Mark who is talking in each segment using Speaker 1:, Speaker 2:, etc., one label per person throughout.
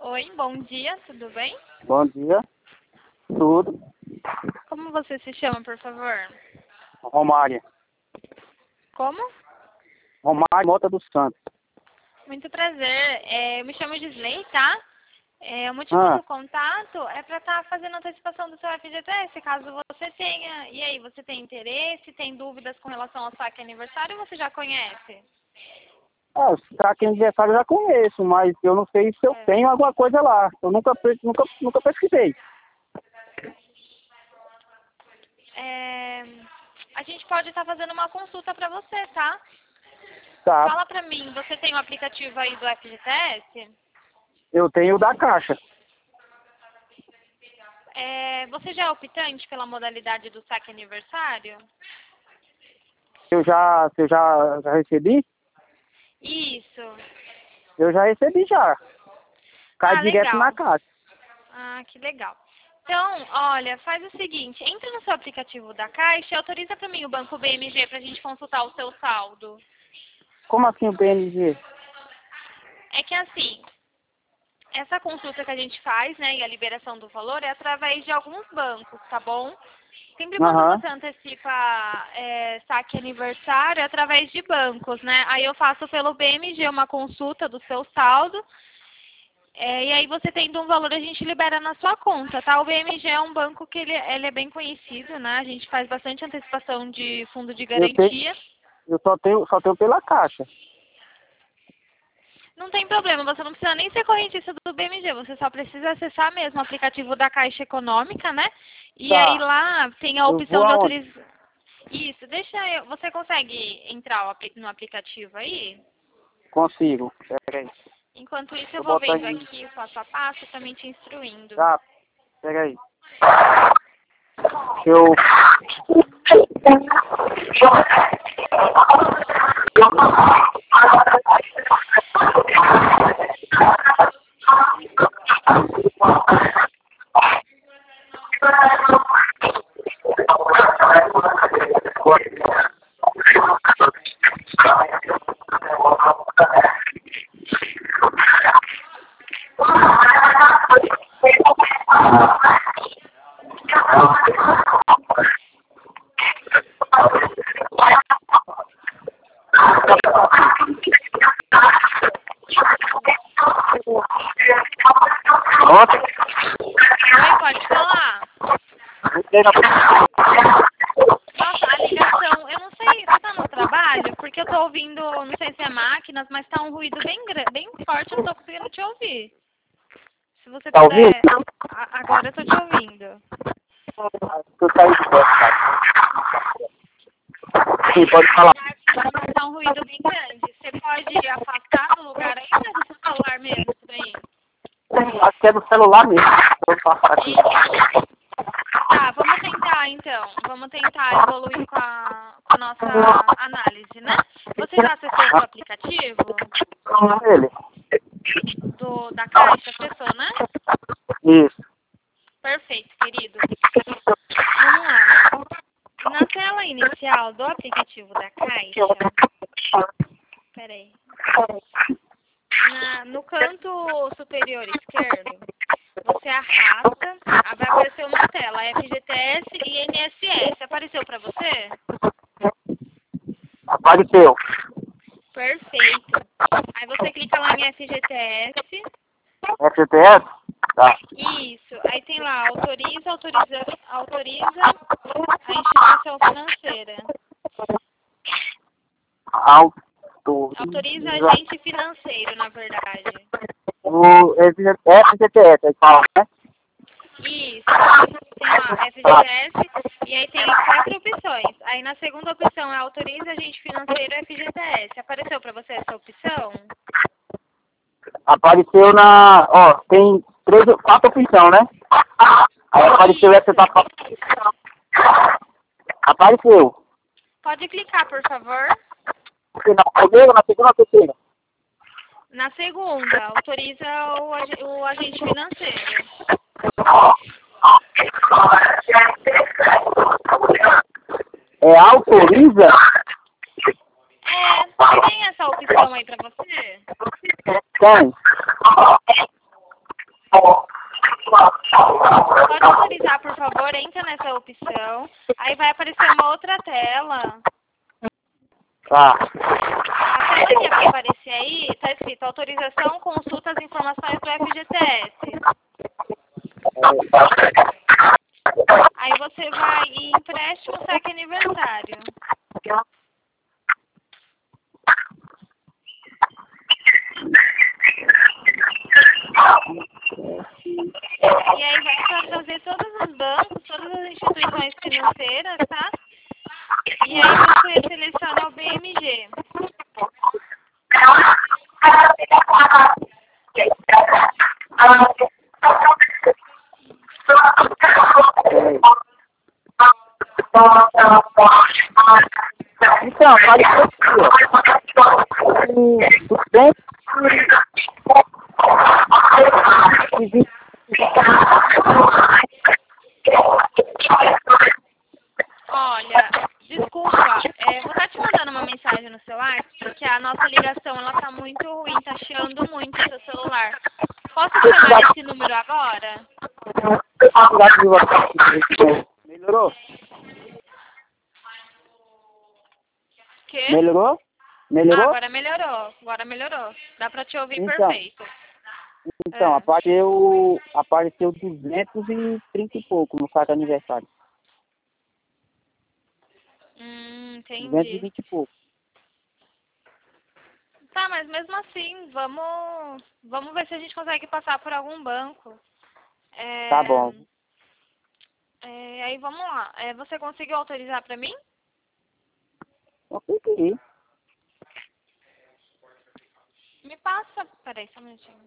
Speaker 1: Oi, bom dia, tudo bem?
Speaker 2: Bom dia. Tudo.
Speaker 1: Como você se chama, por favor?
Speaker 2: Romário.
Speaker 1: Como?
Speaker 2: Romário Mota dos Santos.
Speaker 1: Muito prazer. Eu me chamo Gisley, tá? O motivo do contato é para estar fazendo a antecipação do seu FGTS, caso você tenha. E aí, você tem interesse, tem dúvidas com relação ao saque aniversário ou você já conhece?
Speaker 2: O saque aniversário eu já conheço, mas eu não sei se eu tenho alguma coisa lá. Eu nunca pesquisei.
Speaker 1: A gente pode estar fazendo uma consulta para você, tá?
Speaker 2: Tá.
Speaker 1: Fala pra mim, você tem o aplicativo aí do FGTS?
Speaker 2: Eu tenho o da Caixa.
Speaker 1: Você já é optante pela modalidade do saque aniversário?
Speaker 2: Eu já recebi?
Speaker 1: Isso.
Speaker 2: Eu já recebi já. Cai direto
Speaker 1: Legal.
Speaker 2: na caixa.
Speaker 1: Que legal. Então, olha, faz o seguinte, entra no seu aplicativo da Caixa e autoriza para mim o Banco BMG para a gente consultar o seu saldo.
Speaker 2: Como assim o PNG?
Speaker 1: É que assim, essa consulta que a gente faz, né, e a liberação do valor é através de alguns bancos, tá bom? Sempre quando você antecipa saque aniversário é através de bancos, né? Aí eu faço pelo BMG uma consulta do seu saldo. E aí você tendo um valor, a gente libera na sua conta, tá? O BMG é um banco que ele é bem conhecido, né? A gente faz bastante antecipação de fundo de garantia.
Speaker 2: Eu só tenho pela Caixa.
Speaker 1: Não tem problema, você não precisa nem ser correntista do BMG, você só precisa acessar mesmo o aplicativo da Caixa Econômica, né? E aí lá tem a opção de autorizar. Isso, você consegue entrar no aplicativo aí?
Speaker 2: Consigo. Peraí.
Speaker 1: Enquanto isso eu vou vendo aqui o passo a passo, também te instruindo.
Speaker 2: Tá, peraí. Eu...
Speaker 1: Oi, pode falar? Nossa, a ligação, eu não sei, você tá no trabalho? Porque eu tô ouvindo, não sei se é máquinas, mas tá um ruído bem forte, eu não tô conseguindo te ouvir. Se você puder... Agora eu tô te ouvindo.
Speaker 2: Sim, pode falar.
Speaker 1: Tá um ruído bem grande. Você pode afastar do lugar aí ou é do seu celular mesmo, isso daí?
Speaker 2: Acho que é do celular mesmo. Vou passar aqui.
Speaker 1: Tá, vamos tentar então. Vamos tentar evoluir com a nossa análise, né? Você já acessou o aplicativo?
Speaker 2: Ele.
Speaker 1: Da Caixa, acessou, né?
Speaker 2: Isso.
Speaker 1: Perfeito, querido. Vamos lá. Na tela inicial do aplicativo da Caixa, peraí. No canto superior esquerdo, você arrasta, vai aparecer uma tela, FGTS e INSS. Apareceu para você?
Speaker 2: Apareceu.
Speaker 1: Perfeito. Aí você clica lá em FGTS.
Speaker 2: FGTS? Tá.
Speaker 1: Isso. Aí tem lá, autoriza a instituição financeira. Autoriza agente financeiro, na verdade.
Speaker 2: O FGTS, aí fala, né?
Speaker 1: Isso. Tem lá, FGTS, e aí tem 4 opções. Aí na segunda opção é autoriza agente financeiro FGTS. Apareceu para você essa opção?
Speaker 2: Apareceu tem 4 opções, né? Aí apareceu essa etapa. Apareceu.
Speaker 1: Pode clicar, por favor.
Speaker 2: Na primeira, na segunda ou na terceira?
Speaker 1: Na segunda, autoriza o agente financeiro.
Speaker 2: Autoriza?
Speaker 1: Tem essa opção aí pra você?
Speaker 2: Tem.
Speaker 1: Pode autorizar, por favor, entra nessa opção. Aí vai aparecer uma outra tela.
Speaker 2: Tá.
Speaker 1: A tela que vai aparecer aí, está escrito autorização, consulta as informações do FGTS. Aí você vai em empréstimo, saque aniversário. E aí vai para trazer todos os bancos, todas as instituições financeiras, tá? E aí você seleciona o BMG.
Speaker 2: Então,
Speaker 1: Olha, desculpa, vou estar te mandando uma mensagem no seu WhatsApp, porque a nossa ligação ela tá muito ruim, tá chiando muito o seu celular. Posso te chamar nesse número agora?
Speaker 2: Melhorou?
Speaker 1: Quê?
Speaker 2: Melhorou?
Speaker 1: Ah,
Speaker 2: Melhorou?
Speaker 1: agora melhorou, agora melhorou. Dá pra te ouvir
Speaker 2: Então,
Speaker 1: perfeito.
Speaker 2: Então, apareceu 230 e pouco no saque aniversário.
Speaker 1: Entendi.
Speaker 2: 220 e pouco.
Speaker 1: Tá, mas mesmo assim, vamos ver se a gente consegue passar por algum banco.
Speaker 2: Tá bom.
Speaker 1: Aí vamos lá. Você conseguiu autorizar pra mim?
Speaker 2: Consegui.
Speaker 1: Me passa. Peraí, só um minutinho.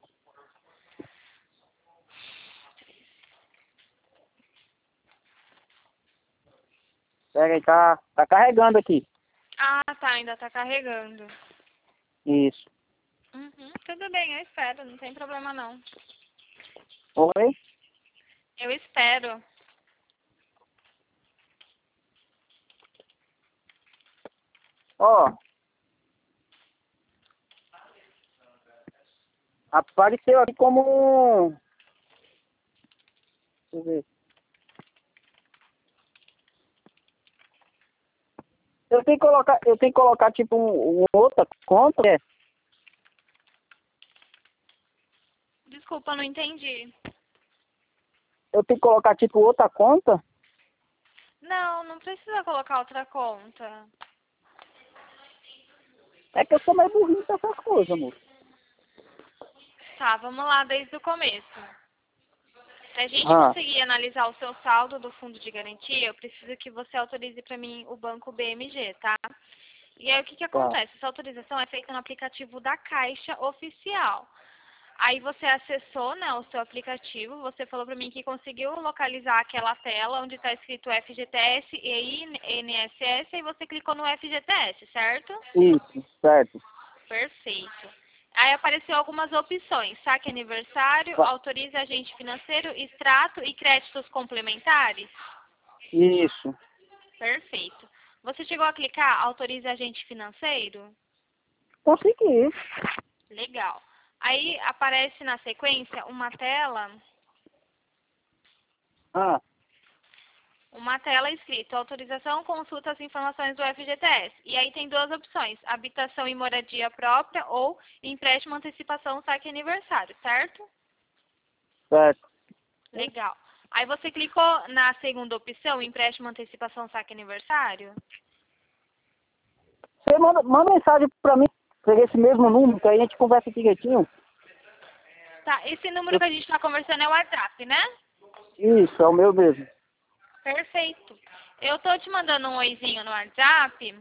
Speaker 2: Pega aí, tá carregando aqui.
Speaker 1: Ah, tá, ainda tá carregando.
Speaker 2: Isso.
Speaker 1: Tudo bem, eu espero, não tem problema não.
Speaker 2: Oi?
Speaker 1: Eu espero.
Speaker 2: Ó. Apareceu aqui como... Deixa eu ver. Eu tenho que colocar tipo outra conta, é?
Speaker 1: Desculpa, não entendi.
Speaker 2: Eu tenho que colocar tipo outra conta?
Speaker 1: Não, não precisa colocar outra conta.
Speaker 2: É que eu sou mais burrinho pra essas coisas, amor.
Speaker 1: Tá, vamos lá desde o começo. Pra gente conseguir analisar o seu saldo do fundo de garantia, eu preciso que você autorize para mim o banco BMG, tá? E aí o que acontece? Essa autorização é feita no aplicativo da Caixa Oficial. Aí você acessou, né, o seu aplicativo, você falou para mim que conseguiu localizar aquela tela onde está escrito FGTS e INSS e você clicou no FGTS, certo?
Speaker 2: Isso, certo.
Speaker 1: Perfeito. Aí apareceu algumas opções, saque aniversário, autorize agente financeiro, extrato e créditos complementares.
Speaker 2: Isso.
Speaker 1: Perfeito. Você chegou a clicar autorize agente financeiro?
Speaker 2: Consegui.
Speaker 1: Legal. Aí aparece na sequência uma tela escrito autorização, consulta as informações do FGTS. E aí tem duas opções, habitação e moradia própria ou empréstimo, antecipação, saque aniversário, certo?
Speaker 2: Certo.
Speaker 1: Legal. Aí você clicou na segunda opção, empréstimo, antecipação, saque aniversário?
Speaker 2: Você manda mensagem pra mim, pra esse mesmo número, que aí a gente conversa direitinho.
Speaker 1: Tá, esse número que a gente está conversando é o WhatsApp, né?
Speaker 2: Isso, é o meu mesmo.
Speaker 1: Perfeito. Eu tô te mandando um oizinho no WhatsApp.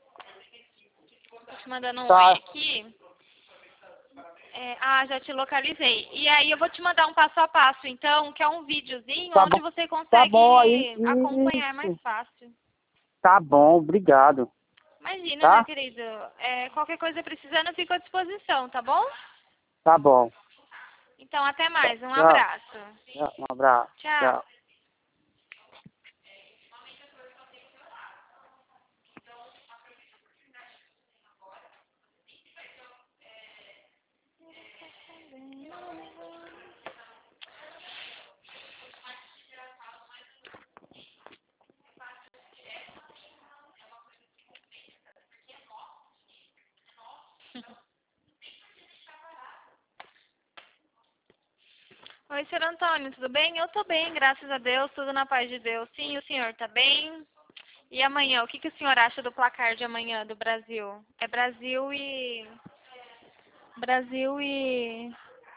Speaker 1: Tô te mandando um oi aqui. Já te localizei. E aí eu vou te mandar um passo a passo, então, que é um videozinho onde você consegue acompanhar, é mais fácil.
Speaker 2: Tá bom, obrigado.
Speaker 1: Imagina, meu querido. Qualquer coisa precisando, eu fico à disposição, tá bom?
Speaker 2: Tá bom.
Speaker 1: Então, até mais. Um abraço.
Speaker 2: Um abraço.
Speaker 1: Tchau. Oi, senhor Antônio, tudo bem? Eu tô bem, graças a Deus, tudo na paz de Deus. Sim, o senhor tá bem? E amanhã, o que que o senhor acha do placar de amanhã do Brasil? É Brasil e... Brasil e...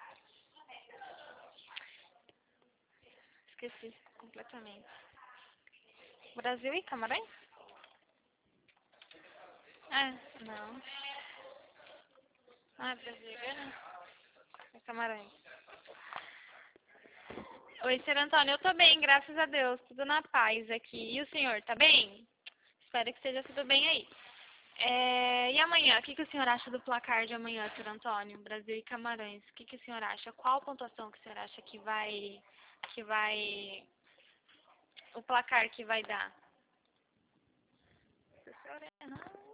Speaker 1: Esqueci completamente. Brasil e Camarões? É, não. Ah, Brasil, né? É Camarões. Oi, senhor Antônio, eu tô bem, graças a Deus, tudo na paz aqui. E o senhor, tá bem? Espero que esteja tudo bem aí. E amanhã, o que que o senhor acha do placar de amanhã, senhor Antônio? Brasil e Camarões. O que que o senhor acha? Qual pontuação que o senhor acha o placar que vai dar? O senhor